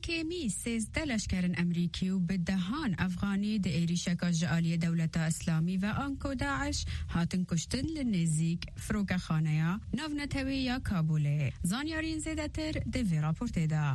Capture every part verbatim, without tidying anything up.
یکیمی سیزده لشکرن امریکی و بدهان افغانی د ایریشکا جعالی دولت اسلامی و آنکو داعش هاتن کشتن لنزیک فروک خانه ناونتوی یا کابوله. زانیارین زیده تر دوی راپورت دا.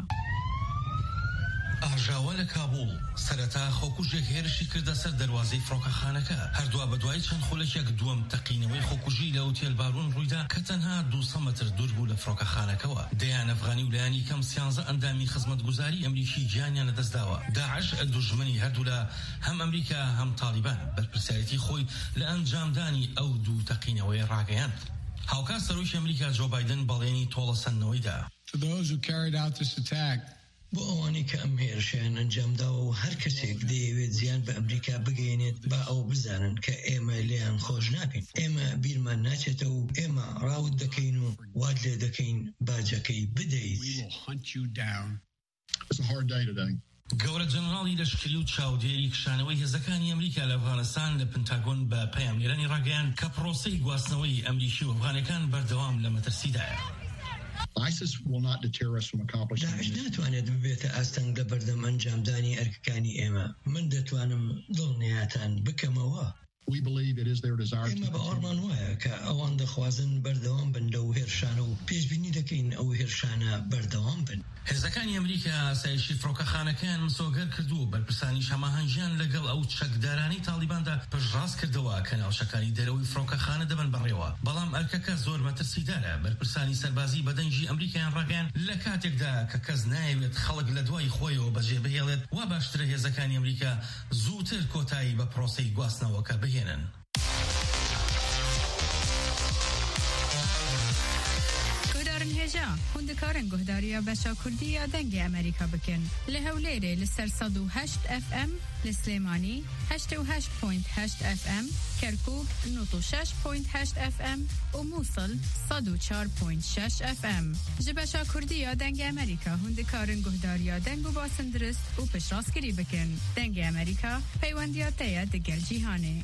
ئاژاوە لە کابوڵ سەرەتا خۆکوژێک هێرشی کردە سەر دەروازەی فڕۆکەخانەکە. هەردووە بەدوای چەند خولەکێک دووەم تەقینەوەی خۆکوژی لە ئوتێل بارون ڕوویدا کە تەنها دووسە مەتر دوور بوو لە فڕۆکەخانەکەەوە. دەیان ئەفغانی و لایەنی کەم سیانزە ئەندامی خزمەتگوزاری ئەمریکی گیانیان لەدەستداوە. داعش دوژمنی هەردوو لە هەم ئەمریکا هەم تالیبان بەرپرسیارەتی خۆی لە ئەنجامدانی ئەو دوو تەقینەوەی ڕاگەیاند. هاوکار سەرۆکی ئەمریکا جۆ بایدن بەڵێنی تۆڵەسەندنەوەیدا. For those who carried out this attack, بۆ ئەوانی کە ئەم هێرشیان ئەنجامداوە و هەر کەسێک دەیەوێت زیان بە ئەمریکا بگەێنێت با ئەو بزانن کە ئێمە لێیان خۆش ناکەین. ئێمە بیرمان ناچێتەوە و ئێمە ڕاوت دەکەین و واد لێ دەکەین باجەکەی بدەیت. گەورە جەنەڕاڵی لەشکری و چاودێری کشانەوەی هێزەکانی ئەمریکا لە ئەفغانستان لە پنتاگۆن بە پەیامنێرانی ڕاگەیاند کە پرۆسەی گواستنەوەی ئەمریکی و ئەفغانەکان بەردەوام لە مەترسیدایە. ISIS will not deter us from accomplishing داعش ناتوانێت ببێتە ئاستەنگ لە بەردەم ئەنجامدانی ئەرکەکانی ئێمە. من دەتوانم دڵنیاتان بکەمەوە. We believe it is their desire ئێمە باوەڕمان وایە کە ئەوان دەخوازن بەردەوام بن لەو هێرشانە و پێشبینی دەکەین ئەو هێرشانە بەردەوام بن. هێزەکانی ئەمریکا ئاسایشی فڕۆکەخانەکەیان مسۆگەر کردو بەرپرسانیش هەماهەنگیان لەگەڵ ئەو چەکدارانی تالیباندا پشتڕاست کردەوە کە ناوچەکانی دەرەوەی فڕۆکەخانە دەبن بەڕێوە. بەڵام ئەرکەکە زۆر مەترسیدارە. بەرپرسانی سەربازی بەدەنجی ئەمریکایان ڕاگەیان لە کاتێکدا کە کەس نایەوێت خەڵک لە دوای خۆیەوە بەجێ بهێڵێت وا باشترە هێزەکانی ئەمریکا زووتر کۆتایی بە پرۆسەی گواستنەوەکە بهێنن. هێژا هوندکارن گهداریا بەشا کوردی دەنگی ئەمریکا بکەن لە هەولێرێ لەسەر سەد و هەشت ئەف ئەم لە سلێمانی هەشتە و هەشت پۆینت هەشت ئەف ئەم کەرکووک نۆت و شەش پۆینت هەشت ئەف ئەم و مووسڵ سەد و چوار پۆینت شەش ئەف ئەم. ji بەشا کوردی دەنگی ئەمریکا هوندکارن گهداریا دەنگ و باسن درست و پشتڕاستکردی بکەن. دەنگی ئەمریکا پەیوەندیە تەیە دەگەل جیهانێ.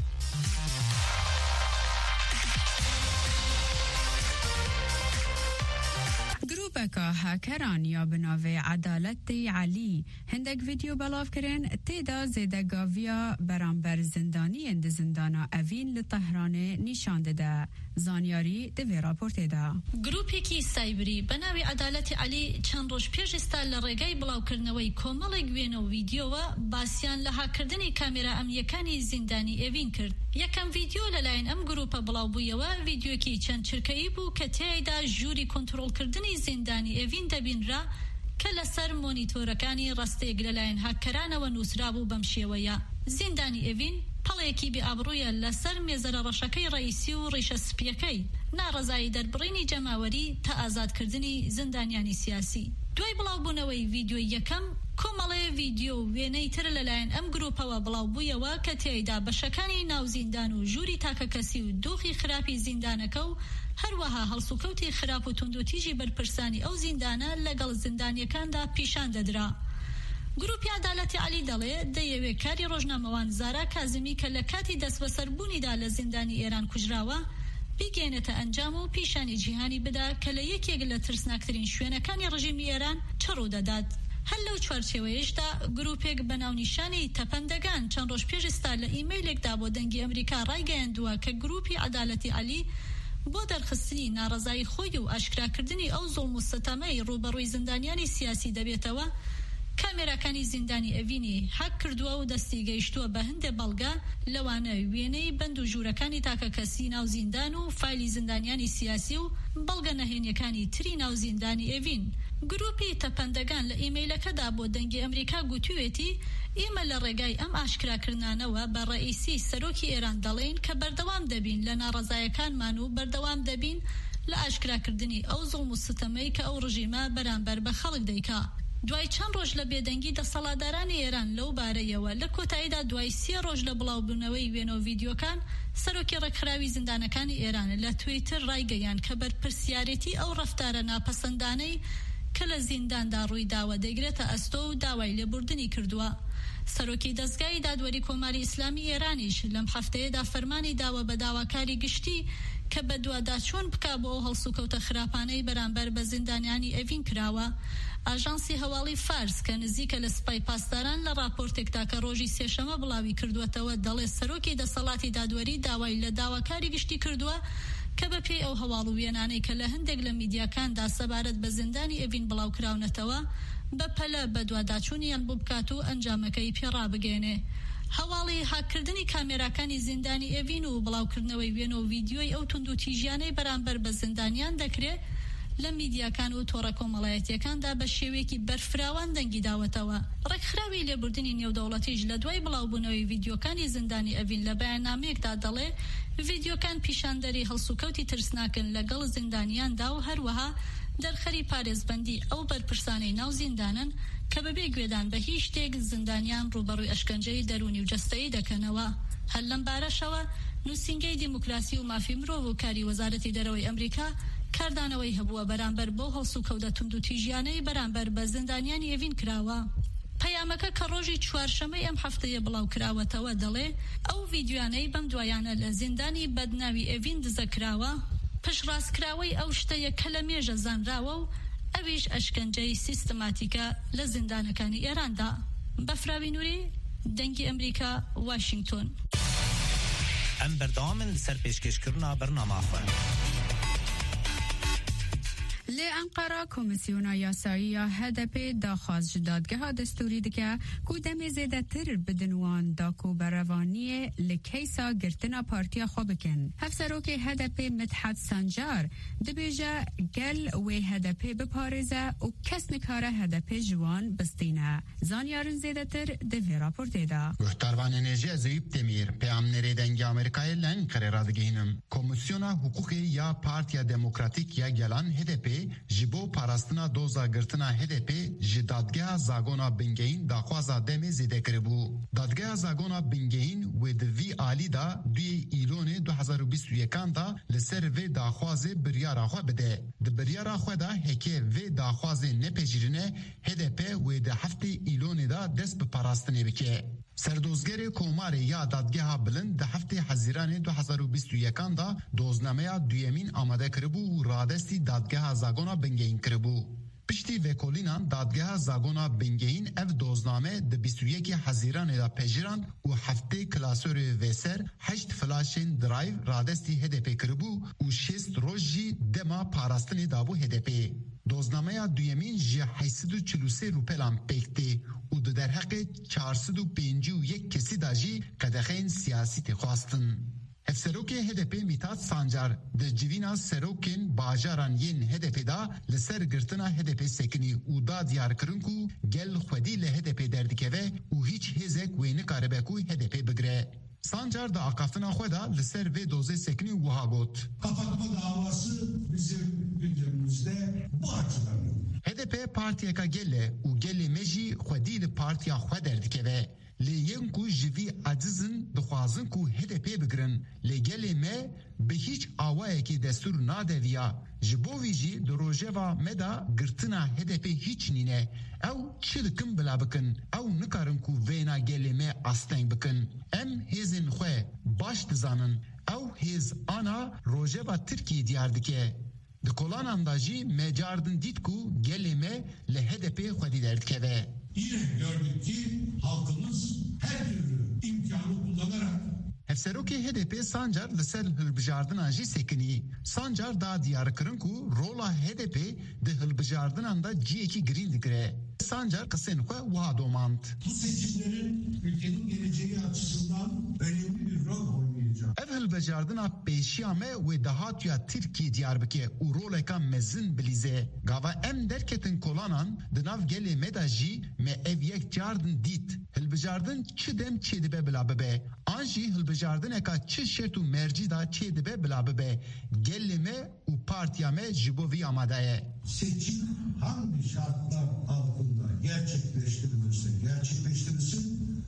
گروپەکە هاکەران یا بناوێ عەدالەتی عەلی هەندێک ڤیدیۆ بەڵاو کرن تێدا زێدەگاڤیە بەرامبەر زیندانیên di zindana evîn li Tehranê nîşan dide. Zanyarî di vê raportê de. گروپێکی سایبری بە ناوی عەدالەتی عەلی چەند ڕۆژ پێش ئێستا لە ڕێگای بڵاوکردنەوەی کۆمەڵێک وێنە و ڤیدیۆوە باسییان لە هاکردنی کامێرا ئەمنیەکانی زیندانی ئێڤین کرد. یەکەم ڤیدیۆ لەلایەن ئەم گروپە بڵاوبوویەوە ڤیدیۆکی چەند چرکەیی بوو کە تێیدا ژووری کۆنتڕۆڵکردنی زیندانی ئێڤین دەبینرا کە لەسەر مۆنیتۆرەکانی ڕستێک لەلایەن هاکەرانەوە نووسرابوو بەم شێوەیە. زیندانی ئێڤین پەڵێکی بێئابڕوویە لەسەر مێزەرە ڕەشەکەی ڕئیسی و ڕیشە سپیەکەی ناڕەزایی دەربڕینی جەماوەری تا ئازادکردنی زیندانیانی سیاسی. دوای بڵاوبوونەوەی ڤیدیۆی یەکەم کۆمەڵێ ڤیدیۆ و وێنەی تر لەلایەن ئەم گروپەوە بڵاوبوویەوە کە تێیدا بەشەکانی ناو زیندان و ژووری تاکەکەسی و دۆخی خراپی زیندانەکە و هەروەها هەڵسوکەوتی خراپ و توندوتیژی بەرپرسانی ئەو زیندانە لەگەڵ زیندانیەکاندا پیشان دەدرا. گروپی عەدالەتی عەلی دەڵێ دەیەوێت کاری ڕۆژنامەوان زارا کازمی کە لە کاتی دەستبەسەربوونیدا لە زیندانی ئێران کوژراوە بیگەێنێتە ئەنجام و پیشانی جیهانی بدا کە لە یەکێک لە ترسناکترین شوێنەکانی ڕژیمی ئێران چڕوو دەدات. هەر لەو چوارچێوەیەشدا گروپێک بە ناونیشانی تەپەندەگان چەند ڕۆژ پێش ئێستا لە ئیمەیلێکدا بۆ دەنگی ئەمریکا ڕایگەیاندووە کە گروپی عەدالەتی عەلی بۆ دەرخستنی ناڕەزایی خۆی و ئاشکراکردنی ئەو زوڵم و ستەمەی ڕوبەڕووی زیندانیانی سیاسی دەبێتەوە کامێراکانی زیندانی ئەڤینی هاک کردووە و دەستی گەیشتووە بە هەندێ بەڵگە لەوانە وێنەی بەند و ژوورەکانی تاکەکەسی ناو زیندان و فایلی زیندانیانی سیاسی و بەڵگە نەهێنیەکانی تری ناو زیندانی ئێڤین. گروپی تەپەندەگان لە ئیمەیلەکەدا بۆ دەنگی ئەمریکا گوتوێتی ئێمە لە ڕێگای ئەم ئاشکراکردانەوە بە ڕئیسی سەرۆکی ئێران دەڵێن کە بەردەوام دەبین لە ناڕەزایەکانمان و بەردەوام دەبین لە ئاشکراکردنی ئەو زوڵم و ستەمەی کە ئەو ڕژیمە بەرامبەر بە خەڵک دەیکا. دوای چەند ڕۆژ لە بێدەنگی دەسەڵاتدارانی ئێران لەو بارەیەوە لە کۆتاییدا دوای سێ ڕۆژ لە بڵاوبوونەوەی وێنە و ڤیدیۆکان سەرۆکی ڕێکخراوی زیندانەکانی ئێران لە تویتر ڕایگەیان کە بەرپرسیارەتی ئەو ڕەفتارە ناپەسەندانەی کە لە زینداندا ڕووی داوە دەگرێتە ئەستۆ و داوای لێبوردنی کردووە. سەرۆکی دەستگای دادوەری کۆماری ئیسلامی ئێرانیش لەم هەفتەیەدا فەرمانی داوە بە داواکاری گشتی کە بە دوواداچوون بکا بۆ هەڵسوکەوتە خراپانەی بەرامبەر بە زیندانیانی ئەڤین کراوە. ئاژانسی هەواڵی فارس کە نزیکە لە سپای پاسداران لە راپۆرتێکدا کە ڕۆژی سێشەمە بڵاوی کردووەتەوە دەڵێ سەرۆکی دەسەڵاتی دادوەری داوای لە داواکاری گشتی کردووە کە بە پێی ئەو هەواڵ و وێنانەی کە لە هەندێک لە میدیاکاندا سەبارەت بە زیندانی ئەڤین بڵاو کراونەتەوە بە پەلە بە دوواداچوونیان بۆ بکات و ئەنجامەکەی پێڕابگەێنێ. هەواڵی هاکردنی کامێراکانی زیندانی ئەڤین و بڵاوکردنەوەی وێنە و ڤیدیۆی ئەو تونند و تیژیانەی بەرامبەر بە زیندانیان دەکرێت لە میدیاکان و تۆڕە کۆمەڵایەتیەکاندا بە شێوەیەکی بەرفراوان دەنگی داوەتەوە. ڕێکخراوی لێبوردنی نێودەوڵەتیش لە دوای بڵاوبوونەوەی ڤیدیۆکانی زیندانی ئەڤین لە بەیاننامەیەکدا دەڵێ ڤیدیۆکان پیشاندەری هەڵسوکەوتی ترسناکن لەگەڵ زیندانیاندا و هەروەها دەرخەری پارێزبەندی ئەو بەرپرسانەی ناو زیندانن کە بەبێ گوێدان بە هیچ شتێک زیندانیان ڕوبەڕووی ئەشکەنجەی دەرونی و جەستەیی دەکەنەوە. هەر لەم بارەشەوە نووسینگەی دیموکراسی و مافی مرۆڤ و کاری وەزارەتی دەرەوەی ئەمریکا کاردانەوەی هەبووە بەرامبەر بۆ هەڵسوکەوتە تونند و تیژیانەی بەرامبەر بە زیندانیانی ئەڤین کراوە. پەیامەکە کە ڕۆژی چوارشەمەی ئەم هەفتەیە بڵاو کراوەتەوە دەڵێ ئەو ڤیدیۆانەی بەم دوایانە لە زیندانی بەدناوی ئەڤین دزەکراوە پشڕاستکراوەی ئەو شتەیە کە لە مێژە زانراوە و ئەویش ئەشکەنجەی سیستماتیکە لە زیندانەکانی ئێراندا. بەفراوی نووری، دەنگی ئەمریکا، واشنگتن. ئەم بەردەوامن لەسەر پێشکەشکردنا بەرنامەخۆ. لأنقرة كوميسيونا ياسايا هدف داخاز دادگاه دستوری دکه کودم زیده تر بدنوان داکو بروانیه لکیسا گرتنا پارتیا خوابکن. هفسروک هدف مدحت سنجار دبیجه گل و هدف بپارزه و کس نکاره هدف جوان بستینه. زانیارن زیده تر دوی راپورته دا. محتروان انرژی زیب تمیر پیام نریدنگی امریکای لنکره رادگینم. کمیسیونا حقوقی یا پارتیا دموکراتیک یا گلان هدف جبو پاراستنا دوزا گرتنا هدپی جی دادگاه زاگونا بنگین داخوازا دمی زیده کربو. دادگاه زاگونا بنگین و دوی آلی دا دوی ایلون دو هزار و بیست و یکان دا لسر و داخوازه بریارا خو بده. د بریارا خو دا هکه و داخوازه نپجیرنه هدپی و ده هفته ایلون دا دست به پاراستنه بکه. سردوزگر کومار یا دادگاه بلند ده هفته حزیران دو هزار و بیست و یکان دا دوزنامه دویمین آماده کربو و رادستی دادگاه زاگونا بنگین کربو. پشتی وکولینان دادگاه زاگونا بنگین اف دوزنامه ده بیست و یک حزیران دا پجیران و هفته کلاسور ویسر هشت فلاشین درایو رادستی هدپی کربو و شست روژی دما پاراستنی دابو هدپی. دوزنامه دویمین جی هشتصد و چهل و سه روپلان پکتی و دو در حق چهارصد و پنجاه و یک کسی داجی قدخین سیاسی تخواستن. افسروک هدپی میتاد سانجار در جوینا سروکین باجاران ین هدپی دا لسر گرتنا هدپی سکنی و دا دیار کرنکو گل خودی لهدپی دردکوه و هیچ هزک وینه کاربکو هدپی بگره. Sancar da akafına xoda liser ve doze sekni uhagot. Kapatma davası bizim gündemimizde bu açıdan. H D P partiye ka gelle u gelle meji xwedî li partiya xwe derdikeve. Lê yên ku ji vî ecizin dixwazin ku H D P bigirin. Lê gelê me bi hiç awayekî destûr nadeviya. Ji bo vî jî di rojeva me da girtina H D P hiç nîne. Ew çi dikin bila bikin. Ew nikarin ku vêna gelê me asteng bikin. Em hêzên xwe baş dizanin. Ew hêz ana rojeva Tirkiye diyar dike. Di kolanan da jî me cardin dît ku gelê me li H D P xwedî derdikeve. Yine gördük ki halkımız her türlü imkanı kullanarak Hevserokê H D P Sancar li ser hilbijardinan jî sekinî. Sancar da diyar kirin ku rola H D P di hilbijardinan da ciyekî girîn digire. Sancar qisên xwe wiha domand. Bu seçimlerin ülkenin geleceği açısından önemli bir rol oynayacak. Ev hilbijardina pêşiya me wê dahatiya Tirkiye Diyarbikir û roleka mezin bilîze. Gava em derketin kolanan di nav gelê me da jî me ev yek cardin dît. Hilbijardin çi dem çê dibe bila bibe. An jî hilbijardineka çi şert û mercî da çê dibe bila bibe. Gelê me û partiya me ji bo vî amade ye. Seçim hangi şartlar altında gerçekleştirilirse gerçekleştirilsin. H D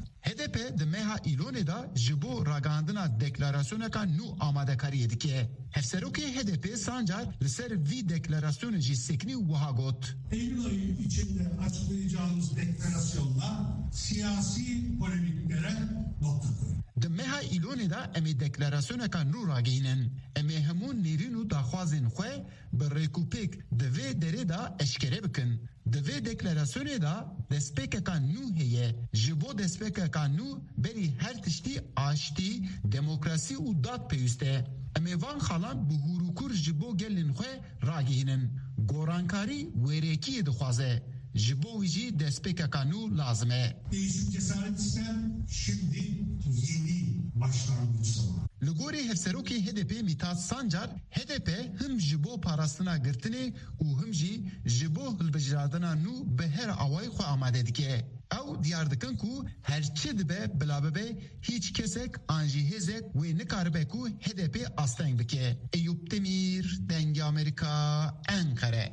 P دمها ایلون دا جبو راگاندنا دکلاراسیون کا نو آماده کاری دکه هفسروکی H D P sancar لسر وی دکلاراسیون جی سکنی وها گوت Eylül ayı içinde açıklayacağımız deklarasyonla siyasi polemiklere nokta koyuyor. دمها ایلون دا امی دکلاراسیون کا نو راگینن امی همون نیرینو داخوازن خواه برریکوپیک دوی دره دا اشکره بکن دوی دکلاراسیون دا دسپیک کا نو هیه جبو دسپیک کا نو بری هر تشتی آشتی دموکراسی و داد پیوسته امی وان خالان بهوروکور جبو گلن خواه راگینن گورانکاری ویریکی دخوازه جبو ویجی دسپیک کا نو لازمه Değişim cesaret ister, şimdi yeni başlangıç zamanı. لگوری هفسروکی H D P میتاد سانجار H D P هم جبو پاراستنا گرتنی و هم جی جبو هلبجرادنا نو به هر آوای خو آماده دیگه او دیار دکن کو هرچی دبه بلابه هیچ کسک آنجی هزک و نکاربه کو H D P آستنگ بکه ایوب تمیر دنگ امریکا انقره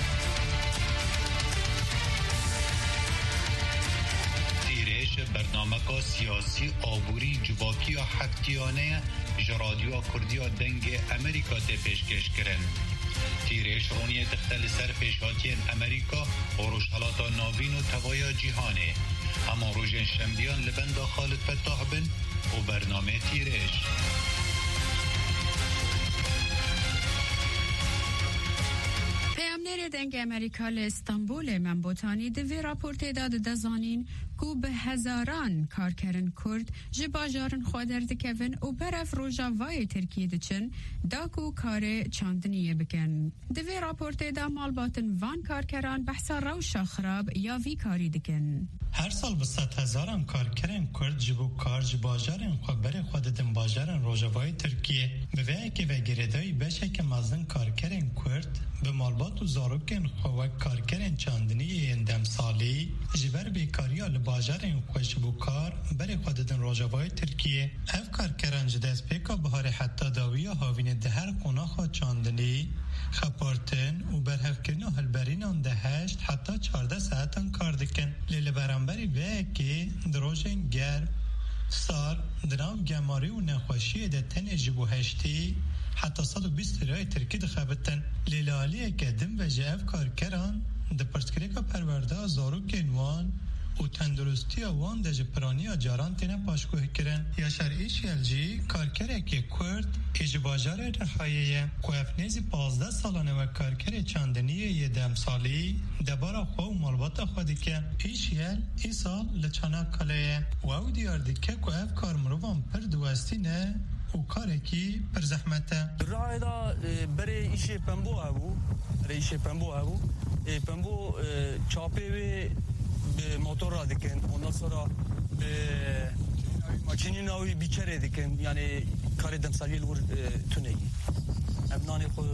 برنامه کا سیاسی آبوری جواکی یا حکتیانه جرادیو کردیا دنگ امریکا ته پیشکش کرن تیرش رونی تختل سر پیشاتین امریکا و روشحالاتا ناوین و توایا جیهانه اما روژن شنبیان لبند خالد فتاح بن و برنامه تیرش دنگ امریکا لاستانبول منبوتانی دوی راپورت داد دزانین کو به هزاران کارکرن کرد جباجارن خودر دکوین و برف روژاوای ترکیه دچن داکو کار چاندنیه بکن. دوی راپورت دا مالباتن وان کارکران بحثا روشا خراب یا وی کاری دکن. هر سال به صد هزاران کارکران کرد جبو کار جباجارن خود بر خوددن باجارن روژاوای ترکیه به وی که و گردایی بشه که مزدن کارکران کرد به مالبات و زاروکن خواه کارکرین چاندنی اندم سالی جبر بیکاریا لباجرین خوش بوکار بری خوددن روژاوای ترکیه اف کارکران جدست پیکا بهار حتی داوی هاوین ده هر قناه خواه چاندنی خپارتن و برهفکرین و هلبرین آن ده هشت حتی چارده ساعتان کار دکن لیل برانبری وی که دروژن گرم سار دناو گماری و نخوشی ده تن جبو هشتی حتی صد و بیست رای ترکی دخابتن لیلالیه که دم و جعف کارکران ده پرسکریکا پرورده زارو کنوان و تندرستی وان ده جپرانی جاران تینه پاشکوه کرن یا شرعیش یلجی کارکره که کرد اجباجار رحایه کوفنیزی پازده سالانه و کارکر چاندنی یه دم سالی دبارا خواه و مالبات خودی که ایش یل ای سال لچانا کلیه و او دیار دیگه کوف کار مروان پر دوستی نه و کاری کی پر زحمته. راه دا برای ایش پنبو هبو، برای ایش پنبو هبو، پنبو چاپی و به موتور را دکن، اون سرا به ماشینی ناوی بیچاره دکن، یعنی کار دمسالی لور تونی. ابنانی خو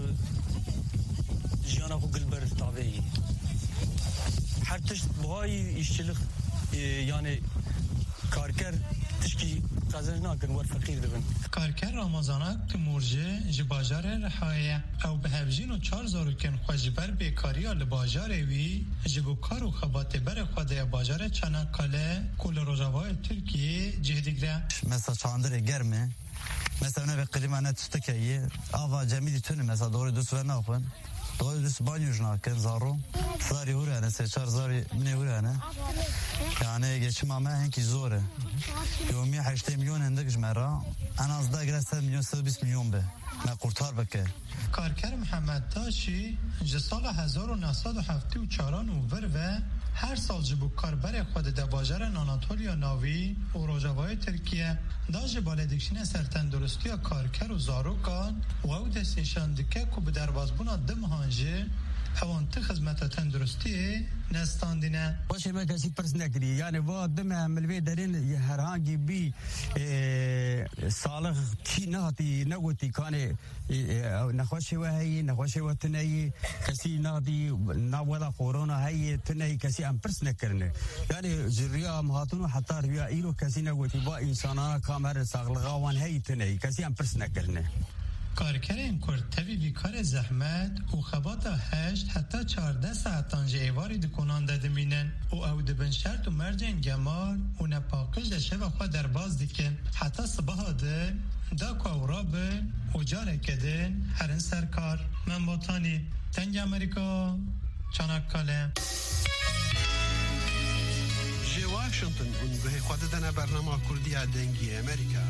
جیانا خو گلبر تابعی. هر تشت بهای ایشتلخ یعنی کارکر تشکی قازننا کن ور فقیر دبن. کارکر رمضانک تو مرجع جباجار رحایه او به هفجین و چار زارکن خوشبر بیکاری آل باجار وی جبو کار و خبات بر خواده باجار چنکاله کل روژاوای ترکیه جهدیگره مثلا چاندر گرمه مثلا نه به قلیمانه تستکیه آوا جمیدی تونه مثلا دوری دوست و ناپن دوری دوست بانیوش ناکن زارو زاری هورانه سه چار زاری منی هورانه یعنی geçim ama henki zor. Yomi هشت میلیون اندکش مرا انا از ده گرسته میلیون سه بیست میلیون به ما قرطار بکه. کارکر محمد داشی جسال هزار و نهصد و هفته و چاران و ور و هر سال جبو کاربر خود دباجر آناتولیا ناوی و روژاوای ترکیه داج بالدکشین سرتن درستی کارکر و زاروکان و او دستشان دکه که به دروازبونا دم هانجه اوانت خدمت تندرستی نستاندینه باشه ما کسی پرس نکری یعنی وا دم عملوی درین هر هنگی بی سالخ چی نهاتی نگوتی کانه نخوشی و هی نخوشی و تنهی کسی نهاتی نولا کورونا هی تنهی کسی ام پرس نکرنه یعنی جریا مهاتونو حتی ریا ایرو کسی نگوتی با انسانا کامر ساغلغاوان هی تنهی کسی ام پرس نکرنه کارکرین کرد تبی وی کار زحمت و خباتا هشت حتی چارده ساعتان جیواری دکنان دادمینن و او دبن شرط و مرجن گمار و نپاکش دشه و خود در باز دیکن حتی صبح ده دا کورا به و جاره کدن هرن سرکار من بطانی تنگ امریکا چانکاله جي واشنطن اون به خود دنا برنامه کردی دنگی امریکا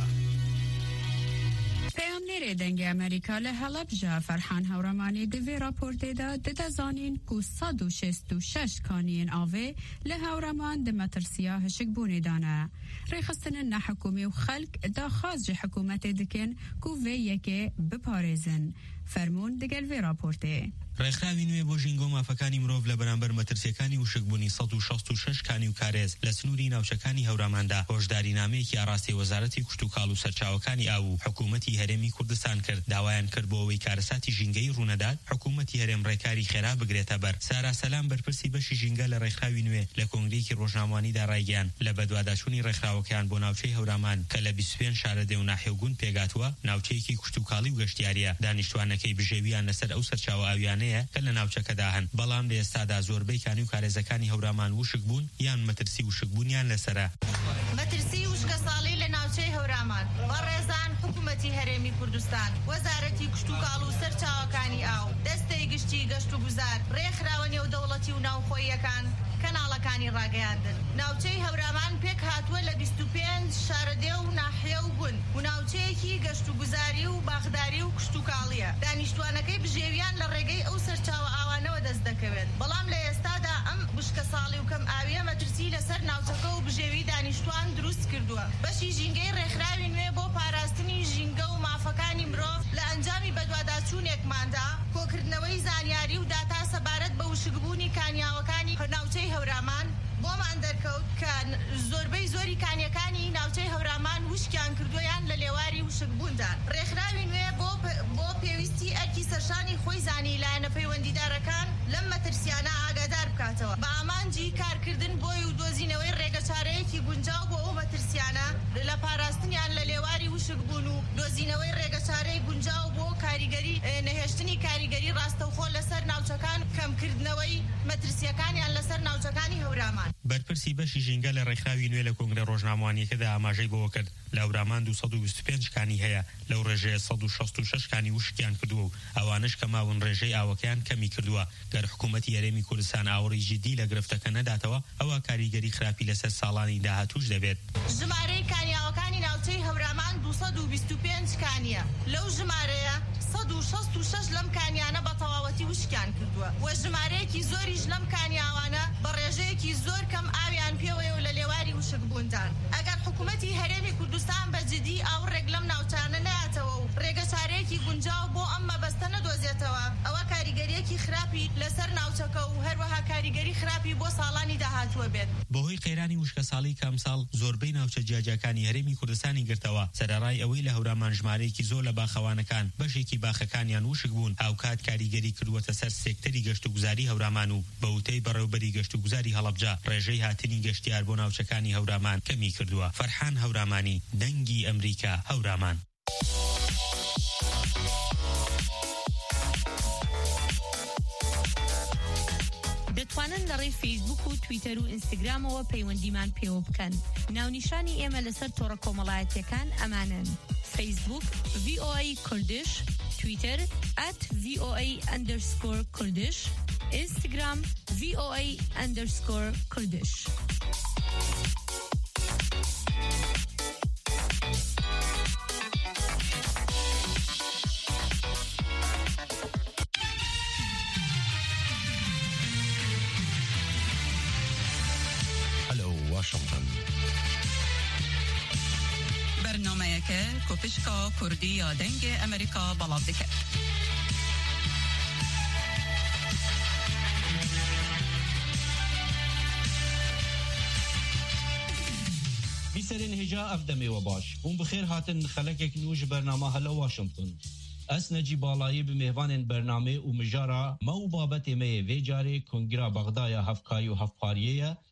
پیامنیر دنگ امریکا له حلب جا فرحان هورمانی دوی راپورته دا ده زانین کو صد و شست و شش کانین آوه له هورمان ده مترسیا هشک بونی دانه ریخستن نه حکومی و خلق دا خاص جه حکومت دکن کو وی یکی بپارزن فرمون دگل وی راپورته ڕێکخراوی نوێ بۆ ژینگۆ مافەکانی مرۆڤ لە بەرامبەر مەترسیەکانی وشکبوونی سەد و شەست و شەش کانی و کارێز لە سنووری ناوچەکانی هەوراماندا هۆشداری نامەیەکی ئاڕاستی وەزارەتی کشت و کاڵ و سەرچاوەکانی ئاو و حکوومەتی هەرێمی کوردستان کرد داوایان کرد بۆ ئەوەی کارەساتی ژینگەی ڕوونەدات حکوومەتی هەرێم ڕێکاری خێرا بگرێتە بەر سارا سەلام بەرپرسی بەشی ژینگە لە ڕێکخراوی نوێ لە کۆنگرەیەکی ڕۆژنامەوانیدا ڕایگەیاند لە بەدواداچوونی ڕێکخراوەکەیان بۆ ناوچەی هەورامان کە لە بیست و پێنج شارەدێ و ناحێوگوون پێگاتووە ناوچەیەکی کشت و کاڵی و گەشتیاریە دانیشتوانەکەی بژێویان لەسەر ئەو سەرچاوە ئاویانەیە کە لە ناوچەکەدا هەن بەڵام لە ئێستادا زۆربەی کانی و کارێزەکانی هەورامان وشک بوون یان مەترسی وشک بوونیان لەسەرە مەترسی وشکە ساڵی لە ناوچەی هەورامان بەڕێزان حکوومەتی هەرێمی کوردستان وەزارەتی کشت و کاڵ و سەرچاوەکانی ئاو دەستەی گشتی گەشت و گوزار ڕێکخراوە نێودەوڵەتی و ناوخۆییەکان کەناڵەکانی ڕاگەیاندن ناوچەی هەورامان پێک هاتووە لە بیست و پێنج شارەدێ و ناحیە و بوون و ناوچەیەکی گەشت و گوزاری و باخداری و کشت و کاڵیە دانیشتوانەکەی بژێویان لە ڕێگەی ئەو سەرچاوە ئاوانەوە دەست دەکەوێت بەڵام لە ئێستادا ئەم بشکە ساڵی و کەم ئاویە مەترسی لەسەر ناوچەکە و بژێوی دانیشتوان دروست کردووە بەشی ژینگەی ڕێکخراوی نوێ بۆ پاراستنی ژینگە و مافەکانی مرۆڤ لە ئەنجامی بەدواداچوونێکماندا کۆکردنەوەی زانیاری و داتا سەبارەت بە وشکبوونی کانیاوەکانی ناوچەی هەورامان بۆمان دەرکەوت کە زۆربەی زۆری کانیەکانی ناوچەی هەورامان وشکیان کردویان لە لێواری وشکبووندان ڕێکخراوی نوێ بۆ پێویستی ئەرکی سەرشانی خۆی زانی لایەنە پەیوەندیدارەکان لەم مەترسیانە ئاگادار بکاتەوە بە ئامانجی کارکردن بۆی و دۆزینەوەی ڕێگەچارەیەکی گونجاو بۆ ئەو مەترسیانە لە پاراستنیان لە لێواری وشکبوون و دۆزینەوەی ڕێگەچارەی گونجاو بۆ کاریگەری نەهێشتنی کاریگەری ڕاستەوخۆ لەسەر ناوچەکان کەمکردنەوەی مەترسیەکانیان لەسەر ناوچەکانی هەورامان بەرپرسی بەشی ژینگە لە ڕێکخراوی نوێ لە کۆنگرە ڕۆژنامەوانیەکەدا ئاماژەی بۆ کرد لە هەورامان دووسەد و بیست و پێنج کانی هەیە لەو ڕێژەیە سەد و شەست و شەش کانی وشکیان کردووە و ئەوانش کە ماون ڕێژەی ئاوەکەیان کەمی کردووە گەر حکوومەتی هەرێمی کوردستان ئاوەڕی جدی لە گرفتەکە نەداتەوە ئەوە کاریگەری خراپی لەسەر ساڵانی داهاتووش دەبێت ژمارەی کانیاوەکانی ناوچەی هەورامان دووسەد و بیست و پێنج کانیە لەو ژمارەیە سەد و شەست و شەش لەم کانیانە بە تەواوەتی وشکیان کردووە و ژمارەیەکی زۆریش لەم کانیاوانە بە ڕێژەیەکی زۆر کەم ئاویان پێوەیە و لە لێواری وشکبووندان ئەگەر حکوومەتی هەرێمی کوردستان بە جدی ئاو ڕێک لەم ناوچانە نایەتەوە و ڕێگەچارەیەکی گونجاو بۆ ئەم مەبەستە نەدۆزێتەوە ئەوە کاریگەریەکی خراپی لەسەر ناوچەکە و هەروەها کاریگەری خراپی بۆ ساڵانی داهاتووە بێت بەهۆی قەیرانی وشکە ساڵی کامساڵ زۆربەی ناوچە جیاجەکانی هەرێمی کوردستانی گرتەوە سەرەڕای ئەوەی لە هەورامان ژمارەیەکی زۆر لە باخەوانەکان بەشێکی باخەکانیان وشک بوون هاوکات کاریگەری کردووەتە سەر سێکتەری گەشت و گوزاری هەورامان و بەوتەی بەڕێوەبەری گەشت و گوزاری هەڵەبجە ڕێژەی هاتنی گەشتیار بۆ ناوچەکانی هەورامان کەمی کردووە فەرحان هەورامانی دەنگی ئەمریکا هەورامان دەتوانن لە ڕێی فیسبوک و تویتەر و ئینستاگرامەوە پەیوەندیمان پێوە بکەن ناونیشانی ئێمە لەسەر تۆڕە کۆمەڵایەتیەکان ئەمانن فیسبوک وی او ای کوردش تویتر at voa underscore kurdish Instagram voa underscore kurdish واشنطن برنامه‌یکه کوپشکا کردی یا دنگ امریکا بلاد دکه بیسرین هجا افدمی و باش اون بخیر هاتن خلقك نوج برنامه هلا واشنطن اس نجی بالایی به مهوان برنامه و مجارا مو بابت می ویجاری کنگرا بغدای هفکایی و هفپاریه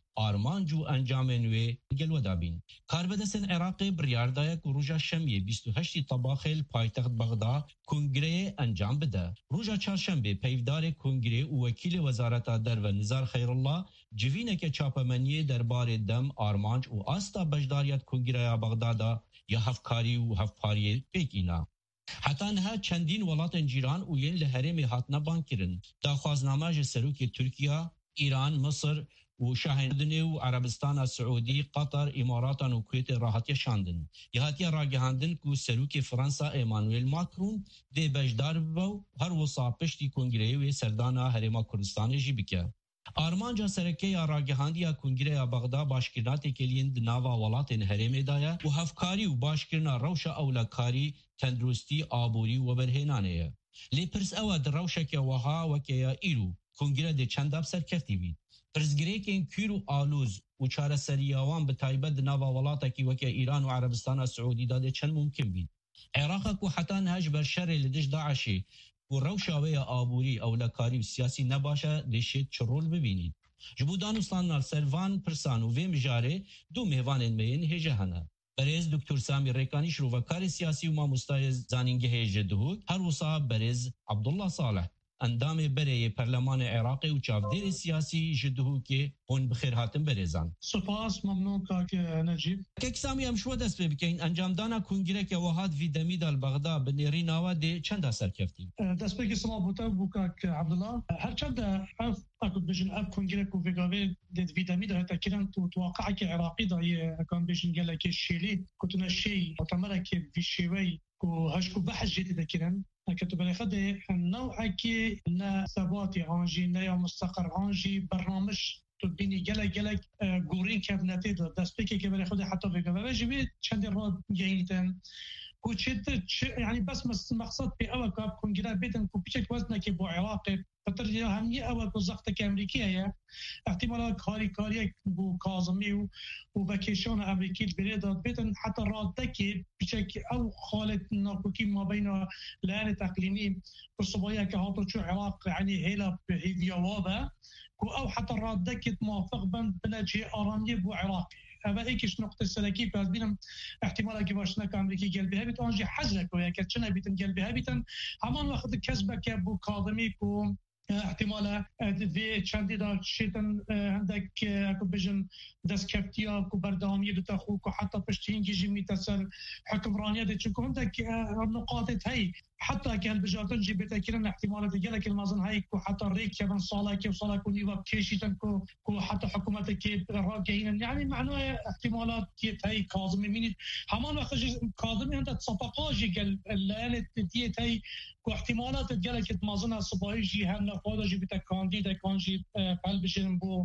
آرمانج و انجام نوی گلو دابین کاربدسن عراق بریاردای که روژا شنبه بیست و هشت طباخل پایتخت بغداد کنگره انجام بده. روژا چهارشنبه پیفدار کنگره و وکیل وزارت در و نزار خیرالله جوینه که چاپمنی دربار دم آرمانج و آستا بجداریت کنگره بغداد یا هفکاری و هفپاری پیکینا. حتی نه چندین ولات جیران و ین لحرم هاتنا بانکرن. داخوازنامه سروک ترکیه، ایران، مصر و شاهندنی و عربستان سعودی، قطر، امارات و کویت راحتی شاندن. یهاتی راگهاندن که سروک فرانسا ایمانوئل ماکرون دی بجدار و هر وصا پشتی کنگره و سردانا هرما کردستان جیبکه. آرمانجا سرکه یا راگهاندی یا کنگره یا بغداد باشکرناتی کلین دناوا ولاتین هرم دایا و هفکاری و باشکرنا روشا اولکاری تندرستی آبوری و برهنانه. لیپرس او در روشا که وها و که یا ایرو کنگره دی چنداب سرکفتی بید. پرزگری که این کیرو آلوز و چاره سریاوان به تایبه دناوا ولاتا که وکه ایران و عربستان سعودی داده چند ممکن بید. عراق که حتی نهج بر شر لدش داعشی و روشاوه آبوری او لکاری و سیاسی نباشه دشید چرول ببینید. جبو دانستان نار سروان پرسان و ویم جاره دو مهوان انمین هجه هنه. برز دکتر سامی ریکانی شروفکار سیاسی و ما مستایز زانینگه هجه دهود هر وصا برز عبدالله صالح اندام برای پرلمان عراقی و چافدیر سیاسی جدهو که اون بخیر هاتم برزان. سپاس ممنون کاک نجیب. که سامی هم شو دست بکن انجام دانا کنگره که وحاد وی دمید البغداد بنیری ناوا ده چند اثر کفتیم؟ دست بکی سما بوده بو کاک عبدالله هر چند اف اکد بجن اف کنگره کو ویگاوی ده وی دمید هتا کرن تو توقع که عراقی دایی کان بجن گله که شیلی کتونه شی متمره که وی شیوی کو هشکو بحث جديد كرن كتب لي خد نوع كي نا ثباتي عنجي نا مستقر عنجي برنامج تبيني جلا جلا غورين كابنتي دستيكي كبر خد حتى في كبر جبت چند راد جايتن كوچت يعني بس مقصد في اول كاب كونجرا بيتن كو بيشك وزنه كي بو عراقي فترجي همي اول وزخت كامريكيه هي احتمال كاري كاري بو كاظمي وباكيشون امريكي بريدات بيتن حتى رادكي بيشك او خالد ناكوكي ما بين لان تقليمي بالصبايا كهاتو شو عراق يعني هيلا بهيفيوابا او حتى رادكي موافق بن بنجي ارامي بو عراقي هذا ايكش نقطه سلكي باز بينهم احتمال كي باشنا كامريكي قلبها بيت انجي حزك ويا كتشنا بيتن قلبها بيتن همان واخذ كسبك ابو كاظمي كو احتمال في شانديدا شيتن عندك اكو بجن داس كافتيا كو بردامي بتاخو كو حتى بشتين جي مي تسر حكمرانيه دي تشكو عندك النقاط هي حتى كان بجاتن جي بتاكلن احتمال تجلك المازن هاي كو حتى ريك كمان صاله كيف صاله كو نيوا كيشيتن كو كو حتى حكومتك كي راجعين يعني معناه احتمالات هي كاظمي مين همان وقت كاظمي عند صفقاجي قال الان تديت هي كو احتمالات تجلك مازن الصباحي جي هم خود جی بیت کاندید کانجی قلب جنبو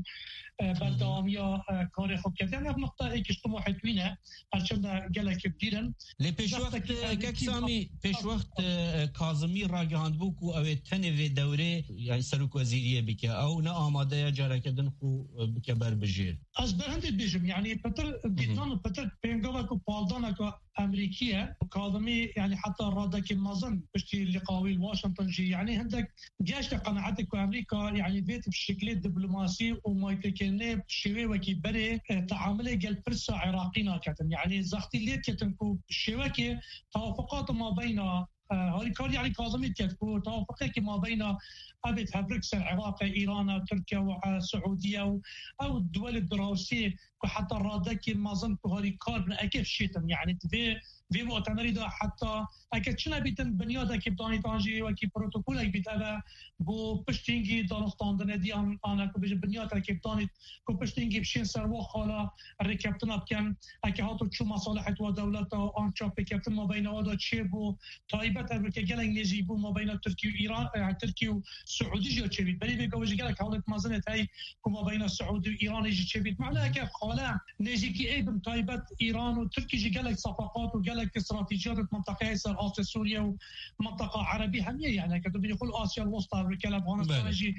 بردامیا کار خوب کردن هم نقطه ای که شما حتوینه هرچند گلک بدیرن لی پیش وقت که سامی پیش وقت کاظمی راگهاند بو کو او تنوی دوره یعنی سروک وزیریه بکه او نه آماده جاره کردن خو بکه بر بجیر از برهند بیجم یعنی پتر دیدن پتر پینگاوا کو پالدانا کو امریکیه کاظمی یعنی حتی رادک مازن بشتی لقاوی واشنطن جی یعنی هندك جاش قناعتك وامريكا يعني بيت بشكل دبلوماسي وما يتكلم شوي وكي بري تعامله قال برسا عراقينا كتن يعني زختي ليت كتن كو شوكي توافقات ما بين هاي كار يعني كاظمي كتكو توافقات ما بين أبد هبركس العراق إيران تركيا والسعودية أو الدول الدراسية وحتى الرادكي ما ظن هاي كار من أكيد شيتم يعني في في مؤتمر ده حتى اكيد شنو بيتن بنياده كي بداني تانجي وكي بروتوكول بيت هذا بو بشتينجي دانستان دي انا كو بنياده كي بداني كو بشتينجي بشين سروا خاله الركبتنا بكم اكي هاتو شو مصالح ودولته ان شاف كابتن ما بين ودا تشيبو طيبه امريكا قال انجليزي بو ما بين تركيا وايران يعني تركيا والسعوديه جو تشيبي بري بيقول قال لك حاولت ما زنت هي كو ما بين السعوديه وايران يجي تشيبي معناها كيف خاله نيجي كي اي طيبه ايران وتركيا قال لك صفقات وقال لك استراتيجيات منطقه يسار آسيا سوريا ومنطقه عربيه هميه يعني كتب يقول اسيا الوسطى والكلام افغانستان يجي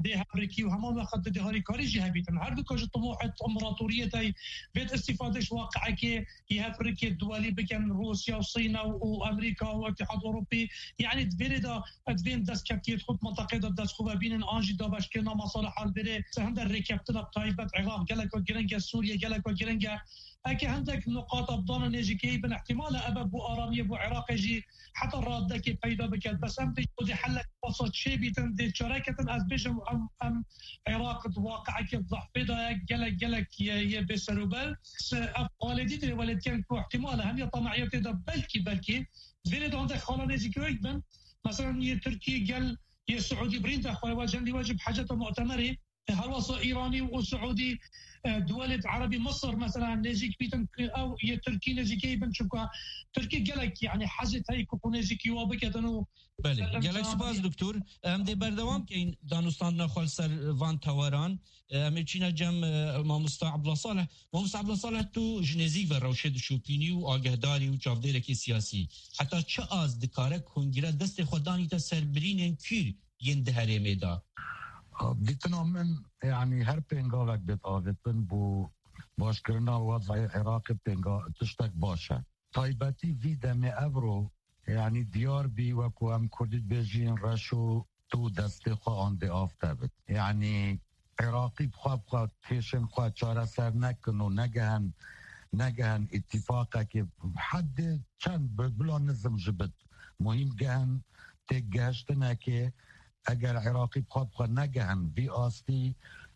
ده أمريكي وهمان وقت ده هاري كاري جهة بيتن هر دو كاج طموحات إمبراطورية تاي بيت استفادهش واقعة كي يهفريكي الدولي بكن روسيا والصين وأمريكا والاتحاد الأوروبي يعني تبيردا أدفين دست كابتيت خط منطقة دست خوبا بين أنجي دابش كنا مصالح البري سهند الركبتنا بطيبة عراق جالك وجرنجا سوريا جالك وجرنجا أكي عندك نقاط أبضان نيجي كي بن احتمال أبد بو أرامية بو عراق يجي حتى الراد كي بيدا بكت بس أم تجي حلك وسط شيء بيتن دي شراكة أزبيشم أم أم عراق واقع كي ضح بيدا جالك جالك ي بسروبل أفقالدي دي ولد كان كو احتمال هم يطمعية تدا بلكي بلكي بلد عندك خاله نيجي كي بن مثلا ي تركي جال ي سعودي برين تخوي واجب واجب حاجة مؤتمري هالوصا إيراني وسعودي دولة عربي مصر مثلا نيجيك بيتن أو تركي نيجيكي بنشوفها تركي جالك يعني حاجة هاي كوب نيجيكي وابكتنو بله جالك سپاس دکتور ام دی بردوام که این دانستان نخوال سر وان تاوران امریکینا جم ماموستا عبدالله صالح ماموستا عبدالله صالح تو جنزی و روشد شوپینی و آگهداری و چافدیرکی سیاسی حتی چه از دکاره کنگیره دست خودانی تا سربرین کیر ین دهره میدا دیتنا من يعني هر بينغا وقت بتاوتن بو باش كرنا وضع العراق بينغا تشتك باشا طيبتي في دم أفرو يعني ديار بي وكو هم كردت بيجين رشو تو دستي خوا آن دي آفتابت يعني عراقي بخوا بخوا تيشن خوا چارة سر نكنو نگهن نگهن اتفاقه که حد چند بلا نظم جبت مهم گهن تگهشتنه که اگر عراقی بخواد بخواد نگهن بی آستی